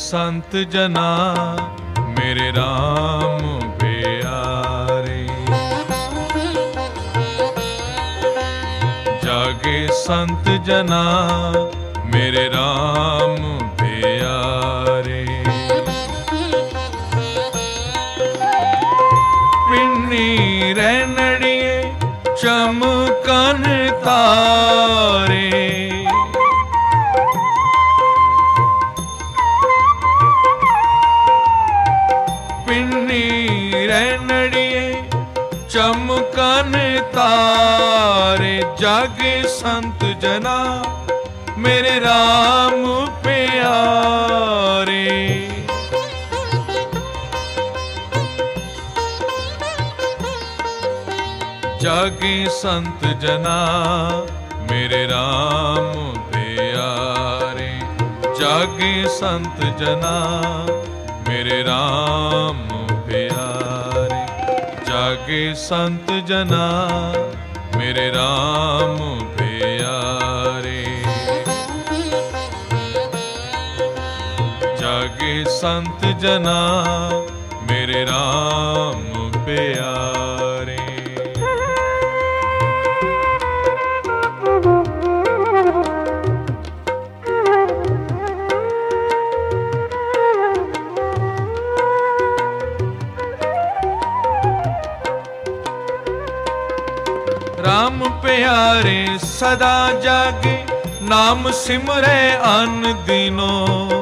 संत जना मेरे राम प्यारे। जागे संत जना मेरे राम प्यारे। पिन्नी रैनड़िए चमकन तारे। चमकन तारे जागे संत जना मेरे राम प्यारे। जागे संत जना मेरे राम प्यारे। जागे संत जना मेरे राम प्यारे। जागे संत जना मेरे राम प्यारे। जागे संत जना मेरे राम प्यारे। राम प्यारे सदा जागे नाम सिमरे अन दिनों।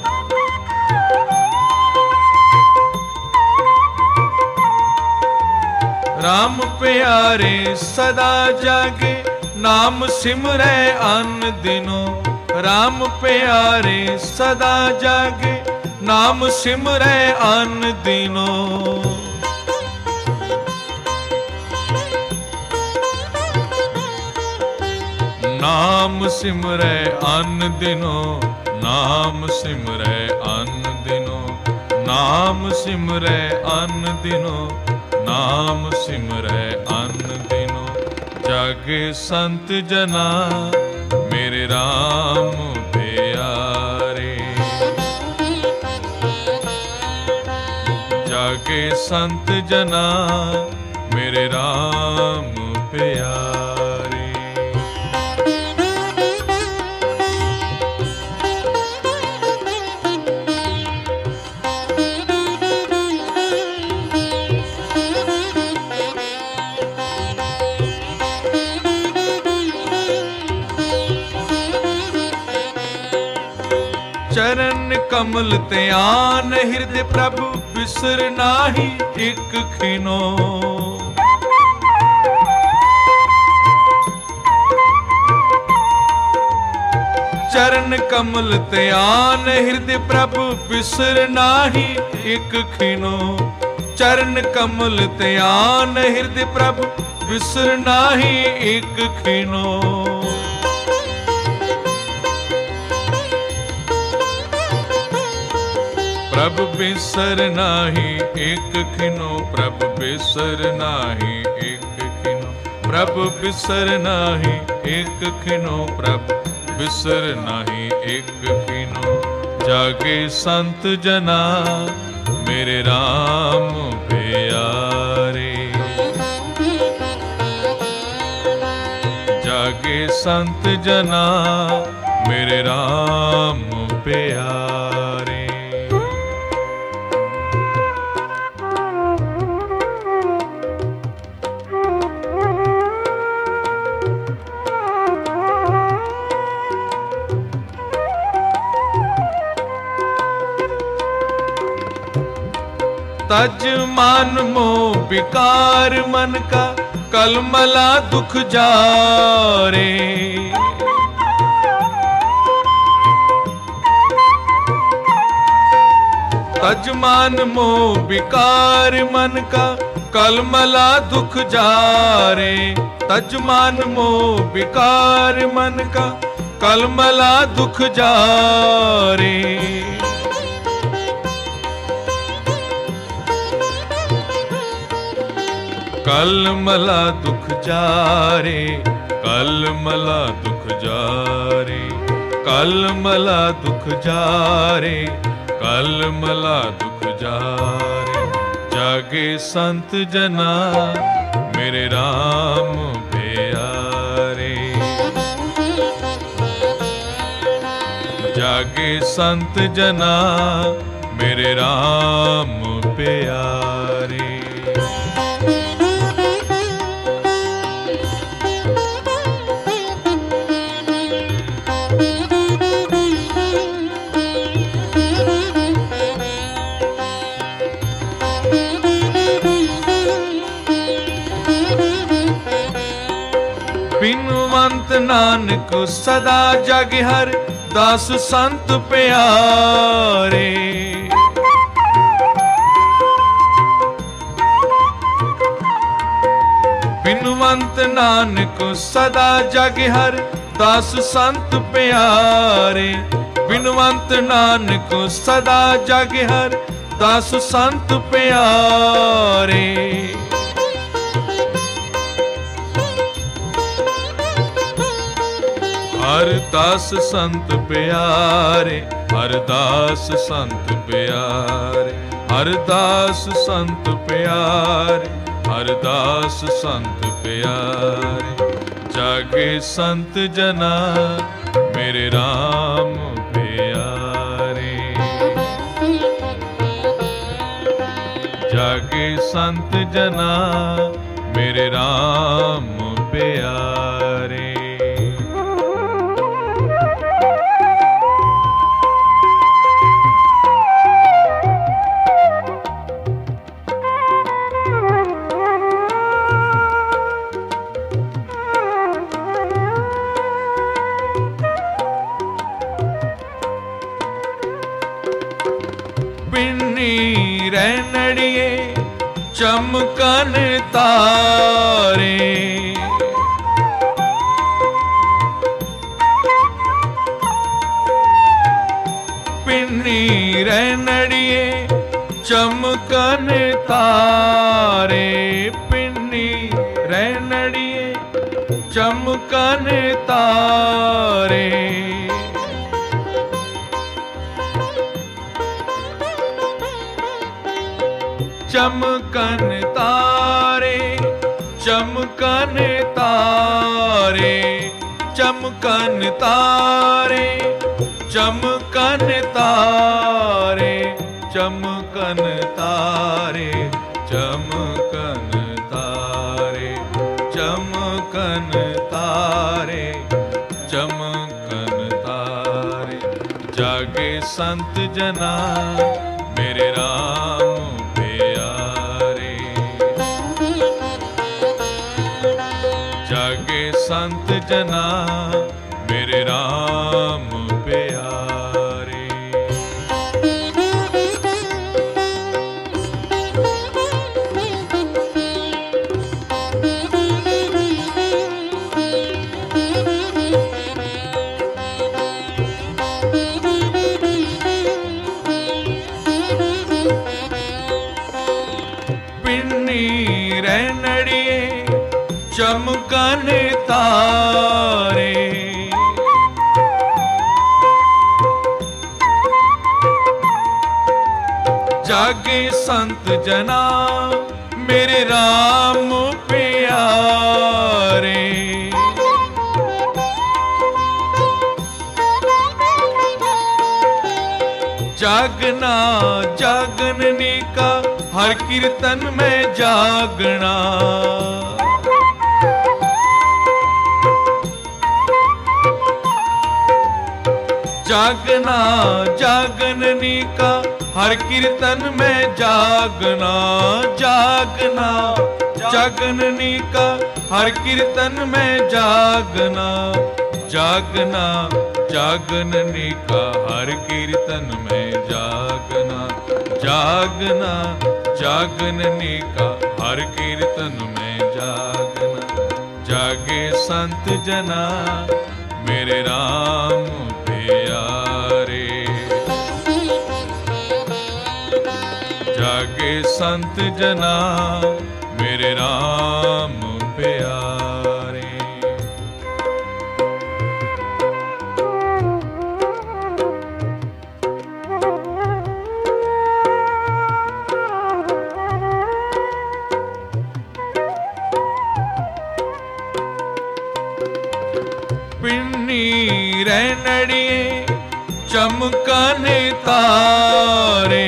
राम प्यारे सदा जागे नाम सिमरे अन दिनों। राम प्यारे सदा जागे नाम सिमरे अन दिनों। नाम सिमरै अन दिनों। नाम सिमरै अन दिनों। नाम सिमरै अन दिनों। नाम सिमरै अन दिनों। जागे संत जना मेरे राम प्यारे। जागे संत जना मेरे राम प्यारे। चरण कमल त्यान हृदय प्रभु बिसर नाही एक खिनो। चरण कमल त्यान हृदय प्रभु बिसर नाही एक खिनो। चरण कमल त्यान हृदय प्रभु बिसर नाही एक खिनो। प्रभु बिसर नाही एक खिनो। प्रभु बिसर नाही एक खिनो। प्रभु बिसर नाही एक खिनो। प्रभु बिसर नाही एक खिनो। जागे संत जना मेरे राम प्यारे। जागे संत जना मेरे राम प्यारे। तज मान मोह विकार मन का कलमला दुख जारे। तज मान मोह विकार मन का कलमला दुख जारे। तज मान मोह विकार मन का कलमला दुख जारे। कलमला दुख जारे। कलमला दुख जारे। कलमला दुख जारे। कल मला दुख जारे। जागे संत जना मेरे राम प्यारे। जागे संत जना मेरे राम प्यारे। बिनवंत नानक सदा जग हर दास संत प्यारे। बिनवंत नानक सदा जग हर दास संत प्यारे। बिनवंत नानक सदा जग हर दास संत प्यारे। हर दास संत प्यारे, हर दास संत प्यारे, हर दास संत प्यारे, हर दास संत प्यारे। जागे संत जना मेरे राम प्यारे। जागे संत जना मेरे राम प्यारे। पिन्नी रैनड़िए चमकन तारे। पिन्नी रैनड़िए चमकन तारे। पिन्नी रैनड़िए चमकन तारे। चमकन तारे, चमकन तारे, चमकन तारे, चमकन तारे, चमकन तारे, चमकन तारे, चमकन तारे, चमकन तारे। जागे संत जना मेरे राम प्यारे। जागे संत जना मेरे राम प्यारे। रैनड़िए चमकन तारे। जागे संत जना मेरे राम प्यारे। जागना जागननी का हर कीर्तन में जागना। जागना जागननी का हर कीर्तन में जागना। जागना जागननी का हर कीर्तन में जागना। जागना जागननी का हर कीर्तन में जागना। जागना जागननी का हर कीर्तन में जागना। जागे संत जना मेरे राम प्यारे। जागे संत जना मेरे राम प्यारे। रैनड़िए चमकन तारे।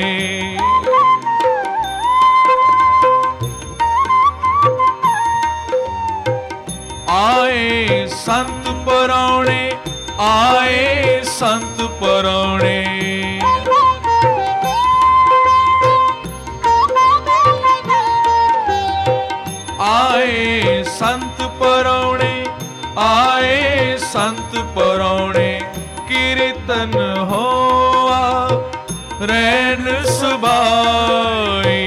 आए संत परौणे, आए संत परौणे। आए संत परौणे, आए संत परौणे। कीर्तन होआ रैन सुबाई।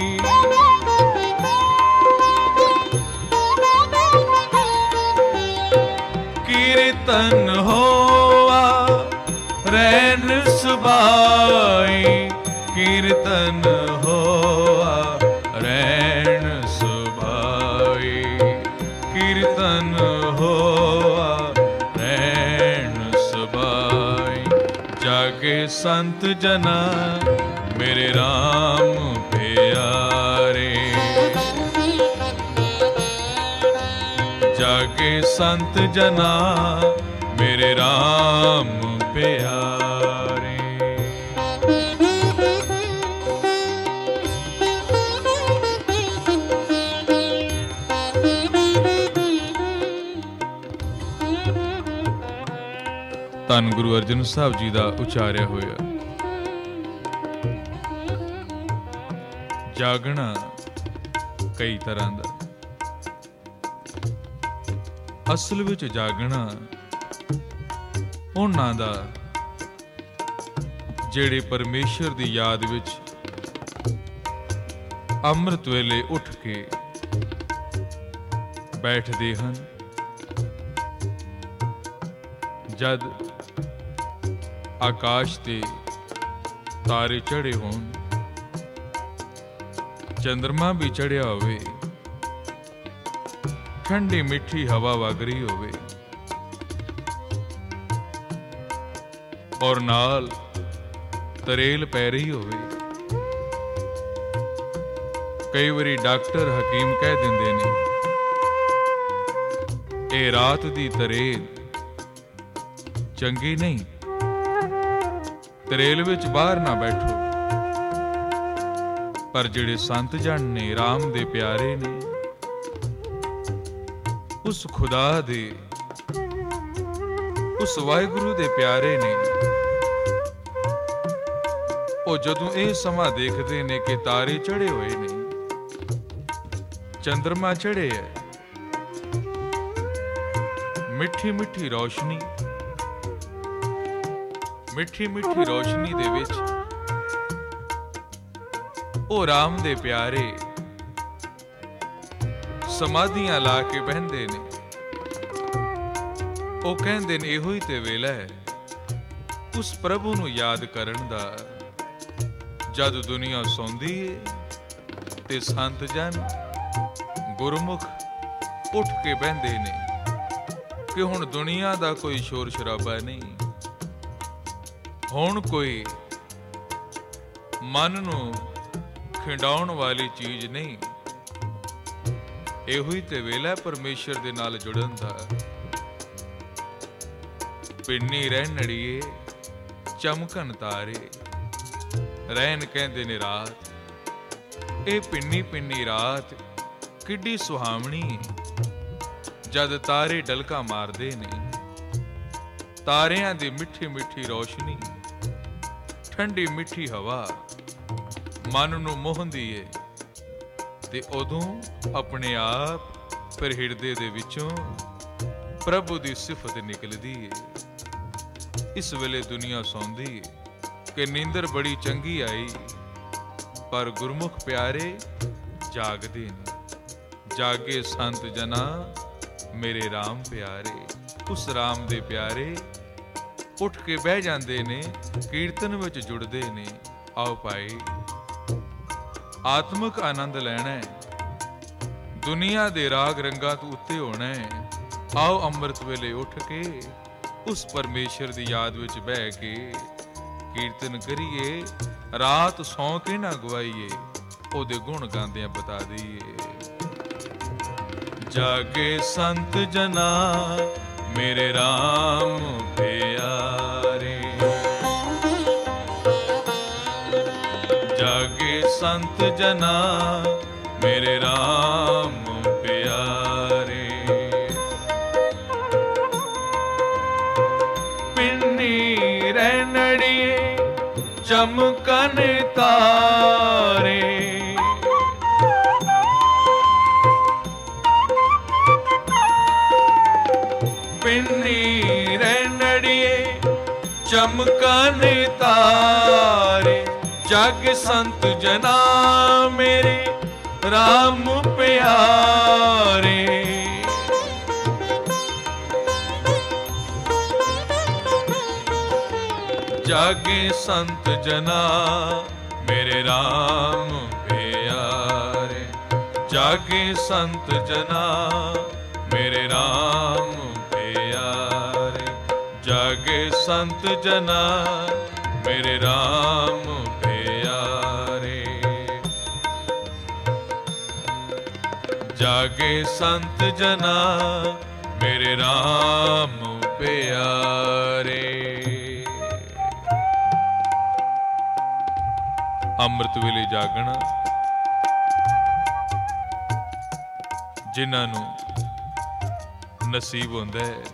कीर्तन होआ रैन सुबाई। कीर्तन होआ रैन सुबाई। कीर्तन होआ रैन सुबाई। जागे संत जना मेरे राम प्यारे। जागे संत जना मेरे राम प्यारे। ਧੰਨ ਗੁਰੂ ਅਰਜਨ ਸਾਹਿਬ ਜੀ ਦਾ ਉਚਾਰਿਆ ਹੋਇਆ ਜਾਗਣਾ ਕਈ ਤਰ੍ਹਾਂ ਦਾ। ਅਸਲ ਵਿੱਚ ਜਾਗਣਾ ਉਹਨਾਂ ਦਾ ਜਿਹੜੇ ਪਰਮੇਸ਼ਰ ਦੀ ਯਾਦ ਵਿੱਚ ਅੰਮ੍ਰਿਤ ਵੇਲੇ ਉੱਠ ਕੇ ਬੈਠਦੇ ਹਨ। ਜਦ ਆਕਾਸ਼ ਤੇ ਤਾਰੇ ਚੜ੍ਹੇ ਹੋਣ, ਚੰਦਰਮਾ ਵੀ ਚੜ੍ਹਿਆ ਹੋਵੇ, ਠੰਡੀ ਮਿੱਠੀ ਹਵਾ ਵਗ ਰਹੀ ਹੋਵੇ ਔਰ ਨਾਲ ਤਰੇਲ ਪੈ ਰਹੀ ਹੋਵੇ। ਕਈ ਵਾਰੀ ਡਾਕਟਰ ਹਕੀਮ ਕਹਿ ਦਿੰਦੇ ਨੇ ਇਹ ਰਾਤ ਦੀ ਤਰੇਲ ਚੰਗੀ ਨਹੀਂ, ਤਰੇਲ ਵਿੱਚ ਬਾਹਰ ਨਾ ਬੈਠੋ। ਪਰ ਜਿਹੜੇ ਸੰਤ ਜਨ ਨੇ, ਰਾਮ ਦੇ ਪਿਆਰੇ ਨੇ, ਉਸ ਖੁਦਾ ਦੇ, ਉਸ ਵਾਹਿਗੁਰੂ ਦੇ ਪਿਆਰੇ ਨੇ, ਉਹ ਜਦੋਂ ਇਹ ਸਮਾਂ ਦੇਖਦੇ ਨੇ ਕਿ ਤਾਰੇ ਚੜ੍ਹੇ ਹੋਏ ਨੇ, ਚੰਦਰਮਾ ਚੜ੍ਹੇ ਹੈ, ਮਿੱਠੀ ਮਿੱਠੀ ਰੌਸ਼ਨੀ, ਮਿੱਠੀ ਮਿੱਠੀ ਰੌਸ਼ਨੀ ਦੇ ਵਿੱਚ ਉਹ ਰਾਮ ਦੇ ਪਿਆਰੇ ਸਮਾਧੀਆਂ ਲਾ ਕੇ ਬਹਿੰਦੇ ਨੇ। ਉਹ ਕਹਿੰਦੇ ਨੇ ਇਹੋ ਹੀ ਤੇ ਵੇਲਾ ਹੈ ਉਸ ਪ੍ਰਭੂ ਨੂੰ ਯਾਦ ਕਰਨ ਦਾ, ਜਦ ਦੁਨੀਆ ਸੌਂਦੀ ਏ ਤੇ ਸੰਤ ਜਨ ਗੁਰਮੁਖ ਉੱਠ ਕੇ ਬਹਿੰਦੇ ਨੇ ਕਿ ਹੁਣ ਦੁਨੀਆ ਦਾ ਕੋਈ ਸ਼ੋਰ ਸ਼ਰਾਬਾ ਨਹੀਂ, ਹੁਣ ਕੋਈ ਮਨ ਨੂੰ ਖਿੰਡਾਉਣ ਵਾਲੀ ਚੀਜ਼ ਨਹੀਂ। ਇਹੋ ਹੀ ਤੇ ਵੇਲਾ ਪਰਮੇਸ਼ਰ ਦੇ ਨਾਲ ਜੁੜਨ ਦਾ। ਪਿੰਨੀ ਰਹਿਣੜੀਏ ਚਮਕਣ ਤਾਰੇ, ਰਹਿਣ ਕਹਿੰਦੇ ਨੇ ਰਾਤ। ਇਹ ਪਿੰਨੀ ਪਿੰਨੀ ਰਾਤ ਕਿੱਡੀ ਸੁਹਾਵਣੀ ਜਦ ਤਾਰੇ ਡਲਕਾ ਮਾਰਦੇ ਨੇ। ਤਾਰਿਆਂ ਦੀ ਮਿੱਠੀ ਮਿੱਠੀ ਰੌਸ਼ਨੀ, ਠੰਡੀ ਮਿੱਠੀ ਹਵਾ ਮਨ ਨੂੰ ਮੋਹੰਦੀ ਏ ਤੇ ਉਦੋਂ ਆਪਣੇ ਆਪ ਫਿਰ ਹਿਰਦੇ ਦੇ ਵਿੱਚੋਂ ਪ੍ਰਭੂ ਦੀ ਸਿਫਤ ਨਿਕਲਦੀ ਏ। ਇਸ ਵੇਲੇ ਦੁਨੀਆ ਸੌਂਦੀ ਏ ਕਿ ਨੀਂਦਰ ਬੜੀ ਚੰਗੀ ਆਈ, ਪਰ ਗੁਰਮੁਖ ਪਿਆਰੇ ਜਾਗਦੇ ਨੇ। ਜਾਗੇ ਸੰਤ ਜਨਾ ਮੇਰੇ ਰਾਮ ਪਿਆਰੇ। ਉਸ ਰਾਮ ਦੇ ਪਿਆਰੇ ਉੱਠ ਕੇ ਬਹਿ ਜਾਂਦੇ ਨੇ, ਕੀਰਤਨ ਵਿੱਚ ਜੁੜਦੇ ਨੇ। ਆਓ ਭਾਈ, ਆਤਮਿਕ ਆਨੰਦ ਲੈਣਾ ਹੈ, ਦੁਨੀਆ ਦੇ ਰਾਗ ਰੰਗਾਂ ਤੋਂ ਉੱਤੇ ਹੋਣਾ ਹੈ। ਆਓ ਅੰਮ੍ਰਿਤ ਵੇਲੇ ਉੱਠ ਕੇ ਉਸ ਪਰਮੇਸ਼ਰ ਦੀ ਯਾਦ ਵਿੱਚ ਬਹਿ ਕੇ ਕੀਰਤਨ ਕਰੀਏ। ਰਾਤ ਸੌਂ ਕੇ ਨਾ ਗਵਾਈਏ, ਉਹਦੇ ਗੁਣ ਗਾਉਂਦਿਆਂ ਬਤਾ ਦਈਏ। ਜਾਗੇ ਸੰਤ ਜਨਾ मेरे राम प्यारे। जागे संत जना मेरे राम प्यारे। पिन्नी रैनड़िए चमकन तारे। पिन्नी रैनड़िए चमकन तारे। जग संत जना मेरे राम प्यारे। जागे संत जना मेरे राम प्यारे। जागे संत जना मेरे राम प्यारे। जागे संत जना मेरे राम प्यारे। जागे संत जना मेरे राम प्यारे। ਅੰਮ੍ਰਿਤ ਵੇਲੇ ਜਾਗਣਾ ਜਿਨ੍ਹਾਂ ਨੂੰ ਨਸੀਬ ਹੁੰਦਾ ਹੈ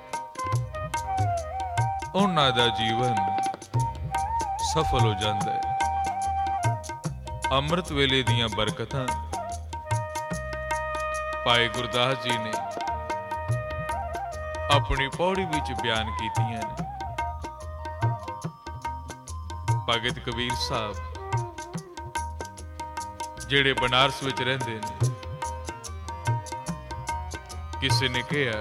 ਉਹਨਾਂ ਦਾ ਜੀਵਨ ਸਫਲ ਹੋ ਜਾਂਦਾ ਹੈ। ਅੰਮ੍ਰਿਤ ਵੇਲੇ ਦੀਆਂ ਬਰਕਤਾਂ ਭਾਈ ਗੁਰਦਾਸ ਜੀ ਨੇ ਆਪਣੀ ਪੌੜੀ ਵਿੱਚ ਬਿਆਨ ਕੀਤੀਆਂ ਨੇ। ਭਗਤ ਕਬੀਰ ਸਾਹਿਬ ਜਿਹੜੇ ਬਨਾਰਸ ਵਿੱਚ ਰਹਿੰਦੇ ਨੇ, ਕਿਸੇ ਨੇ ਕਿਹਾ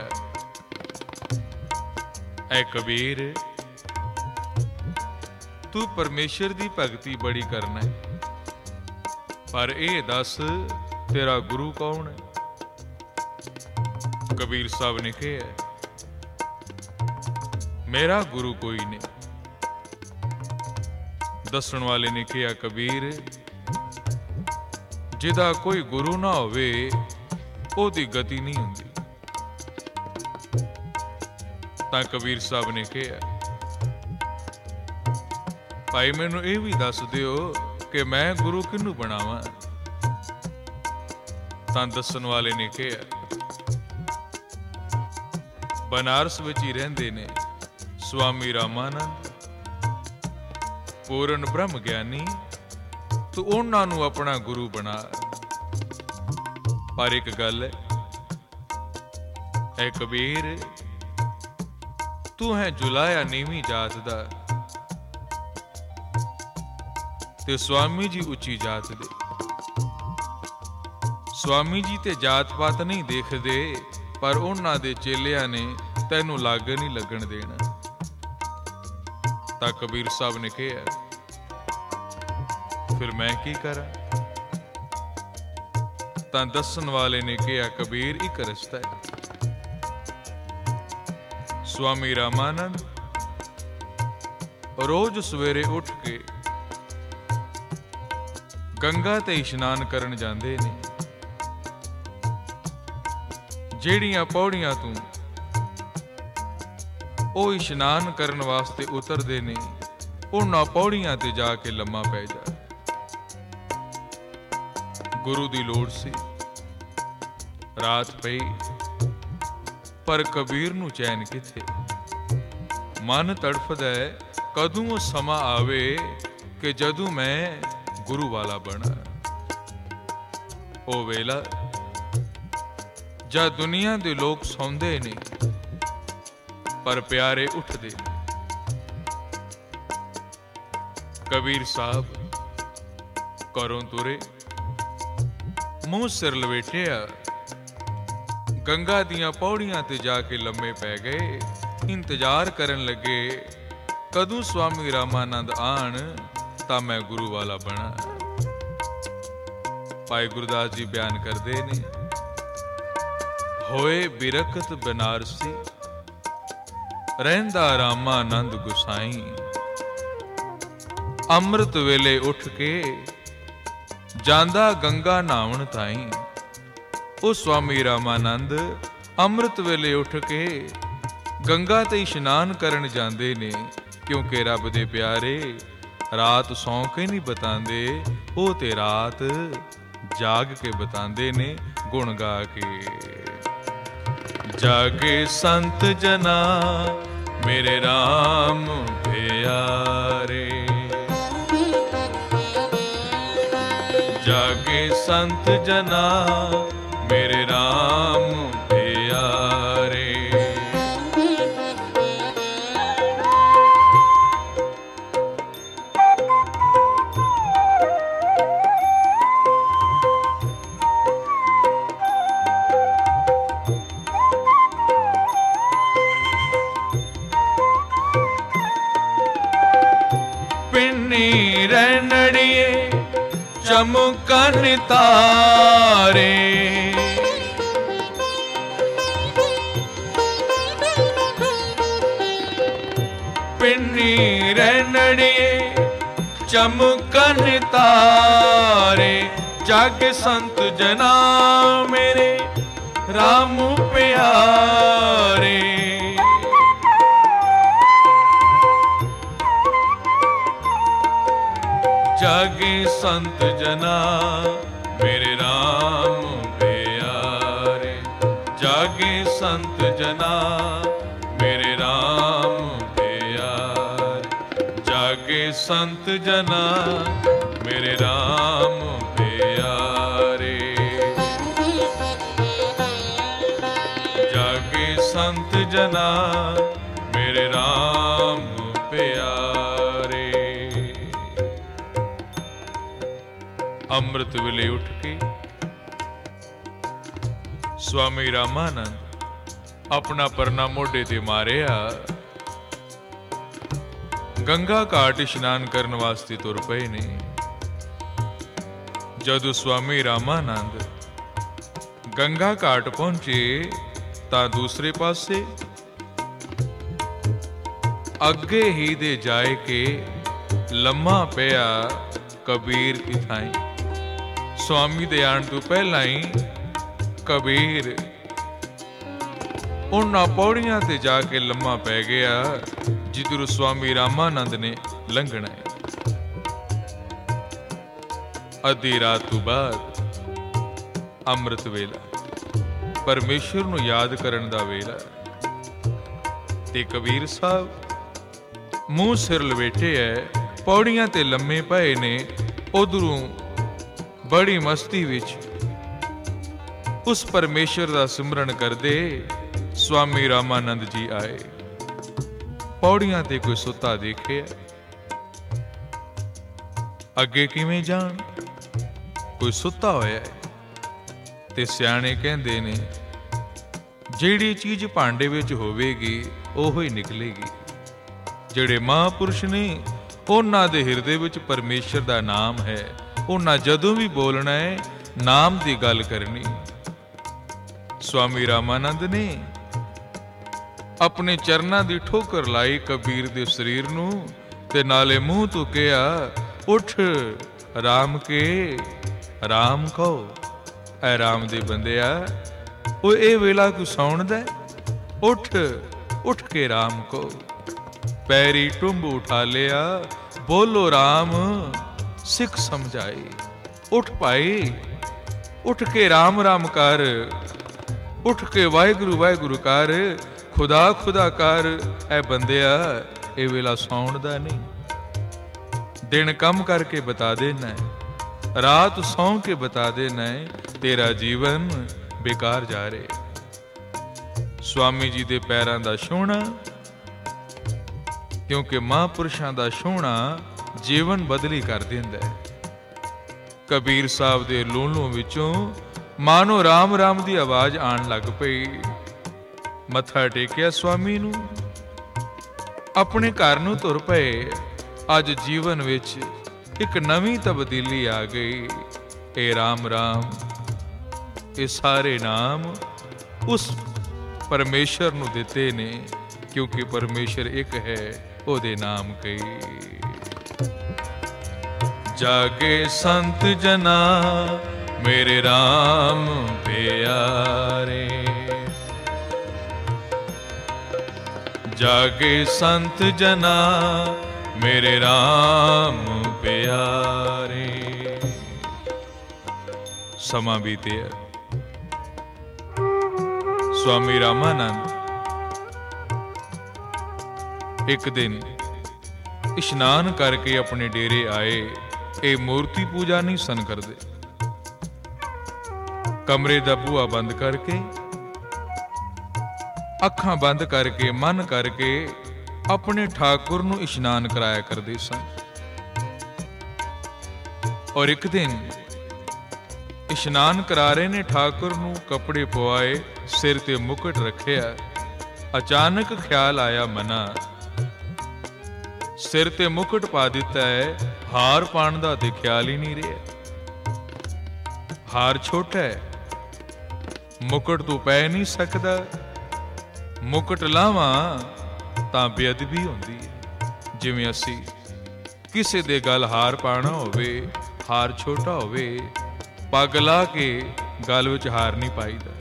ਐ ਕਬੀਰ ਤੂੰ ਪਰਮੇਸ਼ਰ ਦੀ ਭਗਤੀ ਬੜੀ ਕਰਨਾ ਹੈ, ਪਰ ਇਹ ਦੱਸ ਤੇਰਾ ਗੁਰੂ ਕੌਣ ਹੈ? ਕਬੀਰ ਸਾਹਿਬ ਨੇ ਕਿਹਾ ਮੇਰਾ ਗੁਰੂ ਕੋਈ ਨਹੀਂ। ਦੱਸਣ ਵਾਲੇ ਨੇ ਕਿਹਾ ਕਬੀਰ ਜਿਹਦਾ ਕੋਈ ਗੁਰੂ ਨਾ ਹੋਵੇ ਉਹਦੀ ਗਤੀ ਨਹੀਂ ਹੁੰਦੀ। ਤਾਂ ਕਬੀਰ ਸਾਹਿਬ ਨੇ ਕਿਹਾ ਭਾਈ ਮੈਨੂੰ ਇਹ ਵੀ ਦੱਸ ਦਿਓ ਕਿ ਮੈਂ ਗੁਰੂ ਕਿਹਨੂੰ ਬਣਾਵਾਂ? ਤਾਂ ਦੱਸਣ ਵਾਲੇ ਨੇ ਕਿਹਾ ਬਨਾਰਸ ਵਿੱਚ ਹੀ ਰਹਿੰਦੇ ਨੇ ਸਵਾਮੀ ਰਾਮਾਨੰਦ, ਪੂਰਨ ਬ੍ਰਹਮ ਗਿਆਨੀ, ਤੂੰ ਉਹਨਾਂ ਨੂੰ ਆਪਣਾ ਗੁਰੂ ਬਣਾ। ਪਰ ਇੱਕ ਗੱਲ ਹੈ ਐ ਕਬੀਰ ਤੂੰ ਹੈ ਜੁਲਾਇਆ ਨੀਵੀਂ ਜਾਤ ਦਾ ਤੇ ਸਵਾਮੀ ਜੀ ਉੱਚੀ ਜਾਤ ਦੇ। ਸਵਾਮੀ ਜੀ ਤੇ ਜਾਤ ਪਾਤ ਨਹੀਂ ਦੇਖਦੇ, ਪਰ ਉਹਨਾਂ ਦੇ ਚੇਲਿਆਂ ਨੇ ਤੈਨੂੰ ਲਾਗ ਨਹੀਂ ਲੱਗਣ ਦੇਣਾ। ਤਾਂ ਕਬੀਰ ਸਾਹਿਬ ਨੇ ਕਿਹਾ ਫਿਰ ਮੈਂ ਕੀ ਕਰਾਂ? ਤਾਂ ਦੱਸਣ ਵਾਲੇ ਨੇ ਕਿਹਾ ਕਬੀਰ ਇੱਕ ਰਸਤਾ ਹੈ। ਸਵਾਮੀ ਰਾਮਾਨੰਦ ਰੋਜ਼ ਸਵੇਰੇ ਉੱਠ ਕੇ ਗੰਗਾ ਤੇ ਇਸ਼ਨਾਨ ਕਰਨ ਜਾਂਦੇ ਨੇ। ਜਿਹੜੀਆਂ ਪੌੜੀਆਂ ਤੋਂ ਉਹ ਇਸ਼ਨਾਨ ਕਰਨ ਵਾਸਤੇ ਉਤਰਦੇ ਨੇ, ਉਹਨਾਂ ਪੌੜੀਆਂ ਤੇ ਜਾ ਕੇ ਲੰਮਾ ਪੈ ਜਾ। ਗੁਰੂ ਦੀ ਲੋੜ ਸੀ, ਰਾਤ ਪਈ, ਪਰ ਕਬੀਰ ਨੂੰ ਚੈਨ ਕਿੱਥੇ। ਮਨ ਤੜਫਦਾ ਹੈ ਕਦੋਂ ਉਹ ਸਮਾਂ ਆਵੇ ਕਿ ਜਦੋਂ ਮੈਂ ਗੁਰੂ ਵਾਲਾ ਬਣਾ। ਉਹ ਵੇਲਾ ਜਦ ਦੁਨੀਆ ਦੇ ਲੋਕ ਸੌਂਦੇ ਨੇ ਪਰ ਪਿਆਰੇ ਉੱਠਦੇ ਨੇ। ਕਬੀਰ ਸਾਹਿਬ ਘਰੋਂ ਤੁਰੇ, ਮੂੰਹ ਸਿਰ ਲਵੇਟਿਆ, ਗੰਗਾ ਦੀਆਂ ਪੌੜੀਆਂ ਤੇ ਜਾ ਕੇ ਲੰਮੇ ਪੈ ਗਏ। ਇੰਤਜ਼ਾਰ ਕਰਨ ਲੱਗੇ ਕਦੋਂ ਸਵਾਮੀ ਰਾਮਾਨੰਦ ਆਣ ਤਾਂ ਮੈਂ ਗੁਰੂ ਵਾਲਾ ਬਣਾ। ਭਾਈ ਗੁਰਦਾਸ ਜੀ ਬਿਆਨ ਕਰਦੇ ਨੇ ਹੋਏ ਬਿਰਖਤ ਬਨਾਰਸੀ ਰਹਿੰਦਾ ਰਾਮਾਨੰਦ ਗੁਸਾਈ। ਅੰਮ੍ਰਿਤ ਵੇਲੇ ਉੱਠ ਕੇ ਜਾਂਦਾ ਗੰਗਾ ਨਹਾਉਣ ਤਾਈਂ। ਉਹ ਸਵਾਮੀ ਰਾਮਾਨੰਦ ਅੰਮ੍ਰਿਤ ਵੇਲੇ ਉੱਠ ਕੇ ਗੰਗਾ ਤੇ ਇਸ਼ਨਾਨ ਕਰਨ ਜਾਂਦੇ ਨੇ, ਕਿਉਂਕਿ ਰੱਬ ਦੇ ਪਿਆਰੇ ਰਾਤ ਸੌਂ ਕੇ ਨਹੀਂ ਬਤਾਉਂਦੇ, ਉਹ ਤੇ ਰਾਤ ਜਾਗ ਕੇ ਬਤਾਉਂਦੇ ਨੇ ਗੁਣ ਗਾ ਕੇ। ਜਾਗੇ ਸੰਤ ਜਨਾ ਮੇਰੇ RAM ਪਿਆਰੇ, ਜਾਗੇ ਸੰਤ ਜਨਾ ਮੇਰੇ RAM ਪਿਆਰੇ। ਪਿੰਨੀ ਰਹਿਣੜੀਏ ਚਮਕਨ ਤਾਰੇ, ਪਿੰਨੀ ਰਹਿਣੜੀਏ ਚਮਕਨ ਤਾਰੇ, ਜਗ ਸੰਤ ਜਨਾ ਮੇਰੇ RAM ਪਿਆਰੇ। ਜਾਗੇ ਸੰਤ ਜਨਾ ਮੇਰੇ RAM ਪਿਆਰੇ, ਜਾਗੇ ਸੰਤ ਜਨਾ ਮੇਰੇ RAM ਪਿਆਰੇ, ਜਾਗੇ ਸੰਤ ਜਨਾ ਮੇਰੇ RAM ਪਿਆਰੇ, ਜਾਗੇ ਸੰਤ ਜਨਾ ਮੇਰੇ RAM ਪਿਆਰੇ। ਅੰਮ੍ਰਿਤ ਵੇਲੇ ਉੱਠ ਕੇ ਸਵਾਮੀ ਰਾਮਾਨੰਦ ਆਪਣਾ ਪਰਨਾ ਮੋਢੇ ਤੇ ਮਾਰਿਆ, ਗੰਗਾ ਘਾਟ ਇਸ਼ਨਾਨ ਕਰਨ ਵਾਸਤੇ ਤੁਰ ਪਏ ਨੇ। ਜਦੋਂ ਸਵਾਮੀ ਰਾਮਾਨੰਦ ਗੰਗਾ ਘਾਟ ਪਹੁੰਚੇ ਤਾਂ ਦੂਸਰੇ ਪਾਸੇ ਅੱਗੇ ਹੀ ਦੇ ਜਾਏ ਕੇ ਲੰਮਾ ਪਿਆ ਕਬੀਰ ਦੀ ਥਾਈ। ਸਵਾਮੀ ਦੇ ਆਉਣ ਤੋਂ ਪਹਿਲਾਂ ਹੀ ਕਬੀਰ ਉਹਨਾਂ ਪੌੜੀਆਂ ਤੇ ਜਾ ਕੇ ਲੰਮਾ ਪੈ ਗਿਆ ਜਿੱਧਰੋਂ ਸਵਾਮੀ ਰਾਮਾਨੰਦ ਨੇ ਲੰਘਣਾ ਹੈ। ਅੱਧੀ ਰਾਤ ਤੋਂ ਬਾਅਦ ਅੰਮ੍ਰਿਤ ਵੇਲਾ, ਪਰਮੇਸ਼ਰ ਨੂੰ ਯਾਦ ਕਰਨ ਦਾ ਵੇਲਾ, ਤੇ ਕਬੀਰ ਸਾਹਿਬ ਮੂੰਹ ਸਿਰ ਲਵੇਟੇ ਐ, ਪੌੜੀਆਂ ਤੇ ਲੰਮੇ ਪਏ ਨੇ। ਉਧਰੋਂ ਬੜੀ ਮਸਤੀ ਵਿੱਚ ਉਸ ਪਰਮੇਸ਼ਰ ਦਾ ਸਿਮਰਨ ਕਰਦੇ ਸਵਾਮੀ ਰਾਮਾਨੰਦ ਜੀ ਆਏ। ਪੌੜੀਆਂ ਤੇ ਕੋਈ ਸੁੱਤਾ ਦੇਖਿਆ, ਅੱਗੇ ਕਿਵੇਂ ਜਾਣ, ਕੋਈ ਸੁੱਤਾ ਹੋਇਆ ਹੈ। ਤੇ ਸਿਆਣੇ ਕਹਿੰਦੇ ਨੇ ਜਿਹੜੀ ਚੀਜ਼ ਭਾਂਡੇ ਵਿੱਚ ਹੋਵੇਗੀ ਉਹੋ ਹੀ ਨਿਕਲੇਗੀ। ਜਿਹੜੇ ਮਹਾਂਪੁਰਸ਼ ਨੇ ਉਹਨਾਂ ਦੇ ਹਿਰਦੇ ਵਿੱਚ ਪਰਮੇਸ਼ਰ ਦਾ ਨਾਮ ਹੈ। ਉਹਨਾਂ ਜਦੋਂ ਵੀ ਬੋਲਣਾ ਹੈ ਨਾਮ ਦੀ ਗੱਲ ਕਰਨੀ। ਸਵਾਮੀ ਰਾਮਾਨੰਦ ਨੇ ਆਪਣੇ ਚਰਨਾਂ ਦੀ ਠੋਕਰ ਲਾਈ ਕਬੀਰ ਦੇ ਸਰੀਰ ਨੂੰ, ਤੇ ਨਾਲੇ ਮੂੰਹ ਤੋਂ ਕਿਹਾ, ਉੱਠ ਰਾਮ ਕੇ ਰਾਮ ਕਹੋ। ਐ ਰਾਮ ਦੇ ਬੰਦਿਆ, ਉਹ ਇਹ ਵੇਲਾ ਤੂੰ ਸੌਣ ਦਾ, ਉੱਠ ਉੱਠ ਕੇ ਰਾਮ ਕਹੋ। ਪੈਰੀ ਟੁੰਬ ਉਠਾ ਲਿਆ, ਬੋਲੋ ਰਾਮ ਸਿੱਖ ਸਮਝਾਈ। ਉੱਠ ਭਾਈ, ਉੱਠ ਕੇ ਰਾਮ ਰਾਮ ਕਰ, ਉੱਠ ਕੇ ਵਾਹਿਗੁਰੂ ਵਾਹਿਗੁਰੂ ਕਰ, ਖੁਦਾ ਖੁਦਾ ਕਰ। ਐ ਬੰਦਿਆ, ਇਹ ਵੇਲਾ ਸੌਣ ਦਾ ਨਹੀਂ। ਦਿਨ ਕੰਮ ਕਰਕੇ ਬਤਾ ਦੇਣਾ, ਰਾਤ ਸੌਂ ਕੇ ਬਤਾ ਦੇਣਾ, ਤੇਰਾ ਜੀਵਨ ਬੇਕਾਰ ਜਾ ਰਿਹਾ। ਸਵਾਮੀ ਜੀ ਦੇ ਪੈਰਾਂ ਦਾ ਛੂਹਣਾ, ਕਿਉਂਕਿ ਮਹਾਂਪੁਰਸ਼ਾਂ ਦਾ ਛੂਹਣਾ ਜੀਵਨ ਬਦਲੀ ਕਰ ਦਿੰਦਾ ਹੈ। ਕਬੀਰ ਸਾਹਿਬ ਦੇ ਲੂਲੋਂ ਵਿੱਚੋਂ ਮਾਨੋ ਰਾਮ ਰਾਮ ਦੀ ਆਵਾਜ਼ ਆਉਣ ਲੱਗ ਪਈ। ਮੱਥਾ ਟੇਕਿਆ ਸਵਾਮੀ ਨੂੰ, ਆਪਣੇ ਘਰ ਨੂੰ ਤੁਰ ਪਏ। ਅੱਜ ਜੀਵਨ ਵਿੱਚ ਇੱਕ ਨਵੀਂ ਤਬਦੀਲੀ ਆ ਗਈ। ਇਹ ਰਾਮ ਰਾਮ, ਇਹ ਸਾਰੇ ਨਾਮ ਉਸ ਪਰਮੇਸ਼ਰ ਨੂੰ ਦਿੱਤੇ ਨੇ, ਕਿਉਂਕਿ ਪਰਮੇਸ਼ਰ ਇੱਕ ਹੈ, ਉਹਦੇ ਨਾਮ ਕਈ। ਜਾਗੇ ਸੰਤ ਜਨਾ ਮੇਰੇ RAM ਪਿਆਰੇ, जागे संत जना मेरे राम प्यारे। समा बीते स्वामी रामानंद एक दिन इशनान करके अपने डेरे आए। ये मूर्ति पूजा नहीं सन करते। कमरे दा बूहा बंद करके अखां बंद करके मन करके अपने ठाकुर नूं इशनान कराया करते सन। और एक दिन इशनान करा रहे ने ठाकुर नूं कपड़े पवाए, सिर ते मुकुट रखिया। अचानक ख्याल आया मना सिर ते मुकुट पा दिता है, हार पाण दा ते ख्याल ही नहीं रहा। हार छोटा है, मुकुट तो पै नहीं सकदा। मुकुट लावां तां बेअदबी हुंदी है। जिवें असी किसे दे गल हार पाना होवे, हार छोटा होवे, पग ला के गल विच हार नहीं पाईदा।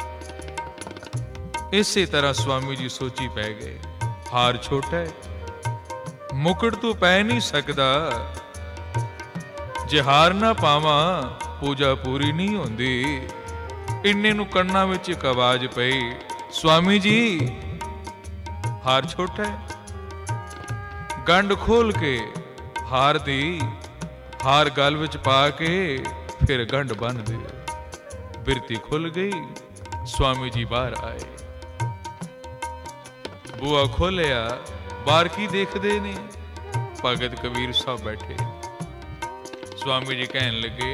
इसे तरह स्वामी जी सोची पै गए, हार छोटा है, मुकुट तो पै नहीं सकदा। जे हार ना पावां पूजा पूरी नहीं होंदी। इन्ने नूं कन्नां विच इक आवाज पई, स्वामी जी हार छोटा है। गंढ खोल के हार दी, हार गल विच पा के फिर गंढ बन दे। बिरती खुल गई, स्वामी जी बाहर आए। बूआ खोलिया, बाहर की देखदे ने? भगत कबीर साहब बैठे। स्वामी जी कहन लगे,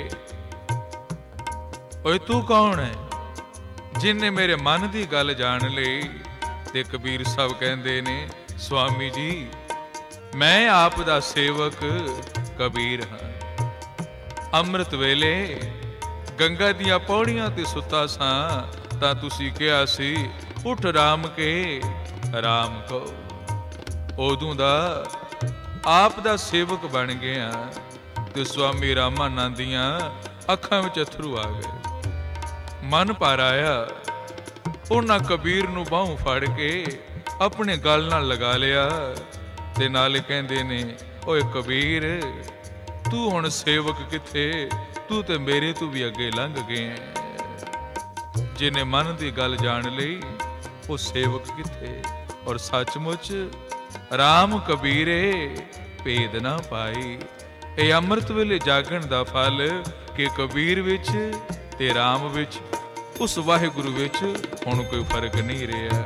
ओए तू कौन है जिन्ने मेरे मन की गल जान लई? ते कबीर साहब कहंदे ने, स्वामी जी मैं आप दा सेवक कबीर हाँ। अमृत वेले गंगा दियां पौड़ियां ते सुता सां तां तुसी कहा सी, उठ राम के राम कहो। उदों दा आप दा सेवक बन गया। ते स्वामी रामानंद दियां अखां विच अथरू आ गए। मन भर आया। उन्हां कबीर नूं बाहों फड़ के अपने गल नाल लगा लिया ते नाले कहंदे ने, ओए कबीर तू हुण सेवक किथे? तू ते मेरे तो भी अगे लंघ गए है। जिन्हें मन की गल जान लई वो सेवक किथे? और सचमुच राम कबीरे भेद ना पाई। ये अमृत वेले जागण दा फल कि कबीर विच ते राम विच, उस वाहिगुरु विच हुण कोई फर्क नहीं रहा।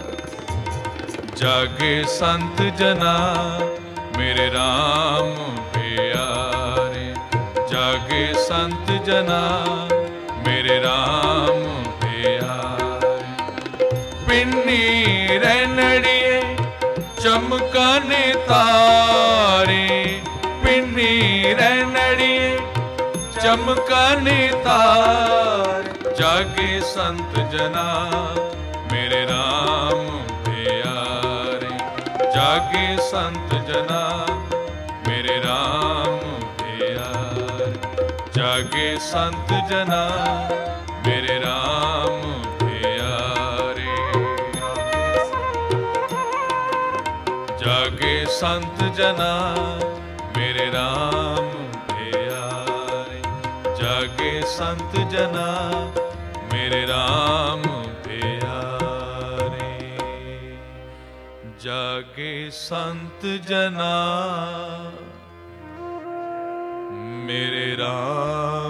जागे संत जना मेरे राम प्यारे, जागे संत जना मेरे राम प्यारे। पिन्नी रैनड़िए चमकाने तारे, पिन्नी रैनड़िए चमकाने तारे। जागे संत जना मेरे राम प्यारे, जागे संत जना मेरे राम प्यारे। जागे संत जना मेरे राम प्यारे, जागे संत जना मेरे राम प्यारे। जागे संत जना मेरे राम प्यारे। जागे संत जना मेरे राम